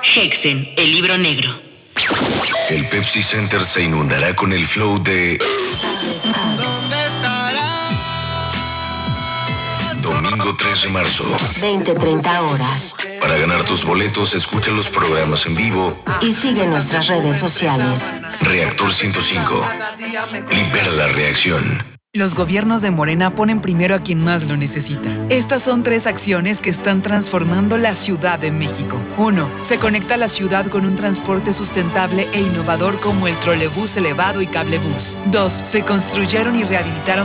Hexen, el libro negro. El Pepsi Center se inundará con el flow de ¿Dónde estará? Domingo 3 de marzo. 20-30 horas. Para ganar tus boletos, escucha los programas en vivo. Y sigue nuestras redes sociales. Reactor 105. Libera la reacción. Los gobiernos de Morena ponen primero a quien más lo necesita. Estas son 3 acciones que están transformando la Ciudad de México. 1. Se conecta la ciudad con un transporte sustentable e innovador como el trolebús elevado y cablebús. 2. Se construyeron y rehabilitaron